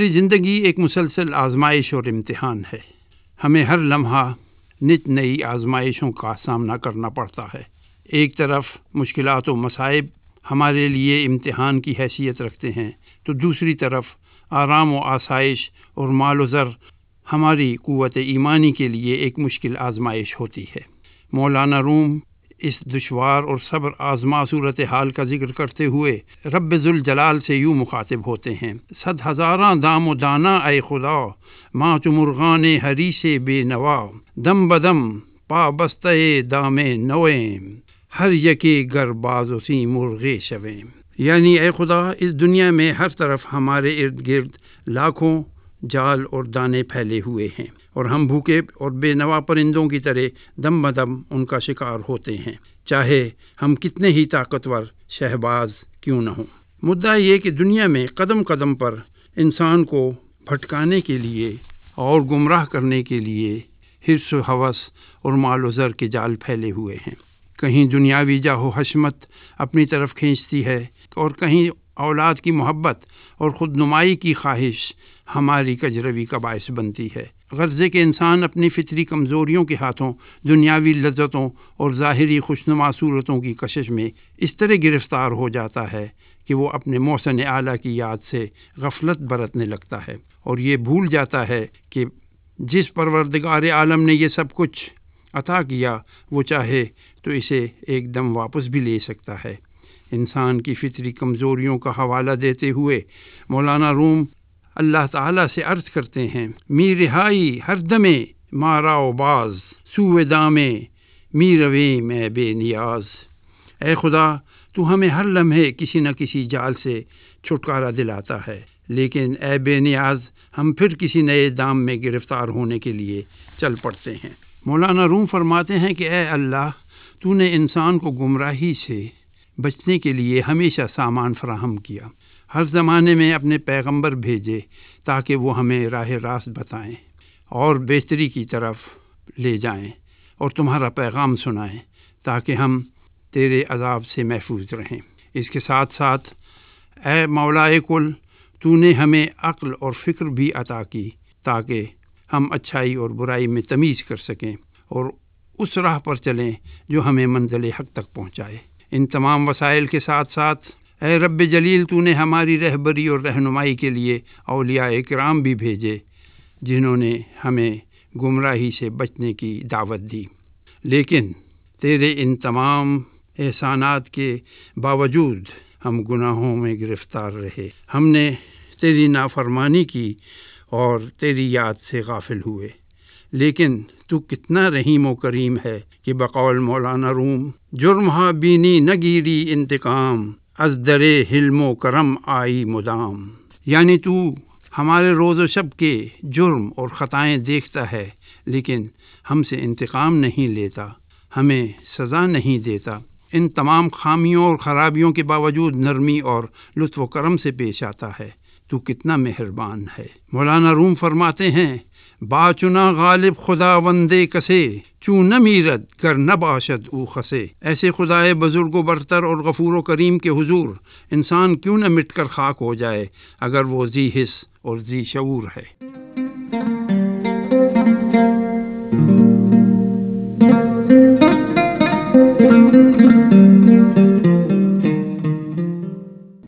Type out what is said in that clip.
ہماری زندگی ایک مسلسل آزمائش اور امتحان ہے۔ ہمیں ہر لمحہ نت نئی آزمائشوں کا سامنا کرنا پڑتا ہے۔ ایک طرف مشکلات و مصائب ہمارے لیے امتحان کی حیثیت رکھتے ہیں، تو دوسری طرف آرام و آسائش اور مال و زر ہماری قوت ایمانی کے لیے ایک مشکل آزمائش ہوتی ہے۔ مولانا روم اس دشوار اور صبر آزما صورتحال کا ذکر کرتے ہوئے رب ذوالجلال سے یوں مخاطب ہوتے ہیں: 100,000 دام و دانا اے خدا، ماں تو مرغان ہری سے بے نوا، دم بدم پا بستے دام نویں، ہر یکی گر باز اسی مرغے شویں۔ یعنی اے خدا، اس دنیا میں ہر طرف ہمارے ارد گرد لاکھوں جال اور دانے پھیلے ہوئے ہیں، اور ہم بھوکے اور بے نوا پرندوں کی طرح دم بدم ان کا شکار ہوتے ہیں، چاہے ہم کتنے ہی طاقتور شہباز کیوں نہ ہوں۔ مدعا یہ کہ دنیا میں قدم قدم پر انسان کو بھٹکانے کے لیے اور گمراہ کرنے کے لیے حرص و ہوس اور مال و زر کے جال پھیلے ہوئے ہیں۔ کہیں دنیاوی جاہ و حشمت اپنی طرف کھینچتی ہے، اور کہیں اولاد کی محبت اور خود نمائی کی خواہش ہماری کجروی کا باعث بنتی ہے۔ غرض کہ انسان اپنی فطری کمزوریوں کے ہاتھوں دنیاوی لذتوں اور ظاہری خوشنما صورتوں کی کشش میں اس طرح گرفتار ہو جاتا ہے کہ وہ اپنے محسن اعلیٰ کی یاد سے غفلت برتنے لگتا ہے، اور یہ بھول جاتا ہے کہ جس پروردگار عالم نے یہ سب کچھ عطا کیا، وہ چاہے تو اسے ایک دم واپس بھی لے سکتا ہے۔ انسان کی فطری کمزوریوں کا حوالہ دیتے ہوئے مولانا روم اللہ تعالیٰ سے عرض کرتے ہیں: می رہائی ہر دمے مارا و باز، سوئے دامے می رویں میں بے نیاز۔ اے خدا، تو ہمیں ہر لمحے کسی نہ کسی جال سے چھٹکارا دلاتا ہے، لیکن اے بے نیاز، ہم پھر کسی نئے دام میں گرفتار ہونے کے لیے چل پڑتے ہیں۔ مولانا روم فرماتے ہیں کہ اے اللہ، تو نے انسان کو گمراہی سے بچنے کے لیے ہمیشہ سامان فراہم کیا، ہر زمانے میں اپنے پیغمبر بھیجے تاکہ وہ ہمیں راہ راست بتائیں اور بہتری کی طرف لے جائیں، اور تمہارا پیغام سنائیں تاکہ ہم تیرے عذاب سے محفوظ رہیں۔ اس کے ساتھ ساتھ اے مولا کل، تو نے ہمیں عقل اور فکر بھی عطا کی تاکہ ہم اچھائی اور برائی میں تمیز کر سکیں اور اس راہ پر چلیں جو ہمیں منزل حق تک پہنچائے۔ ان تمام وسائل کے ساتھ ساتھ اے رب جلیل، تو نے ہماری رہبری اور رہنمائی کے لیے اولیاء کرام بھی بھیجے، جنہوں نے ہمیں گمراہی سے بچنے کی دعوت دی، لیکن تیرے ان تمام احسانات کے باوجود ہم گناہوں میں گرفتار رہے۔ ہم نے تیری نافرمانی کی اور تیری یاد سے غافل ہوئے، لیکن تو کتنا رحیم و کریم ہے کہ بقول مولانا روم: جرم ہا بینی نگیری انتقام، از درے حلم و کرم آئی مدام۔ یعنی تو ہمارے روز و شب کے جرم اور خطائیں دیکھتا ہے، لیکن ہم سے انتقام نہیں لیتا، ہمیں سزا نہیں دیتا۔ ان تمام خامیوں اور خرابیوں کے باوجود نرمی اور لطف و کرم سے پیش آتا ہے۔ تو کتنا مہربان ہے۔ مولانا روم فرماتے ہیں: باچنا غالب خدا وندے کسے، چوں نہ میرد گر نہ باشد او خسے۔ ایسے خدائے بزرگ و برتر اور غفور و کریم کے حضور انسان کیوں نہ مٹ کر خاک ہو جائے اگر وہ ذی حس اور ذی شعور ہے۔